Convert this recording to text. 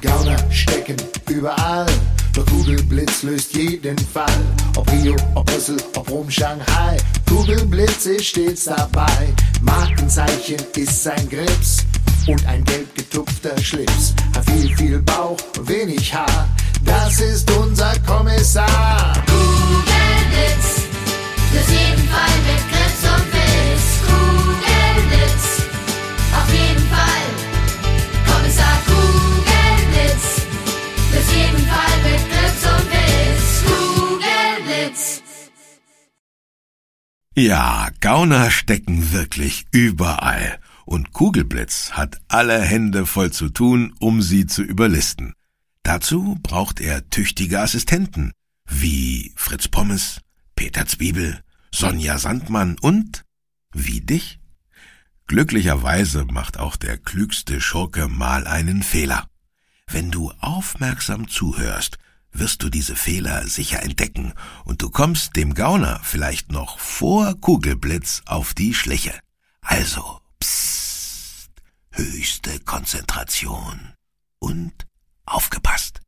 Gauner stecken überall, doch Kugelblitz löst jeden Fall. Ob Rio, ob Brüssel, ob Rom, Shanghai, Kugelblitz ist stets dabei. Markenzeichen ist sein Grips und ein gelb getupfter Schlips. Hat viel Bauch und wenig Haar, das ist unser Kommissar. Kugelblitz, löst jeden Fall mit Grips und Witz. Kugelblitz, auf jeden Fall. Kommissar Kugelblitz, löst jeden Fall mit Grips und Witz. Kugelblitz. Ja, Gauner stecken wirklich überall. Und Kugelblitz hat alle Hände voll zu tun, um sie zu überlisten. Dazu braucht er tüchtige Assistenten, wie Fritz Pommes, Peter Zwiebel, Sonja Sandmann und wie dich. Glücklicherweise macht auch der klügste Schurke mal einen Fehler. Wenn du aufmerksam zuhörst, wirst du diese Fehler sicher entdecken und du kommst dem Gauner vielleicht noch vor Kugelblitz auf die Schliche. Also, psst, höchste Konzentration und aufgepasst.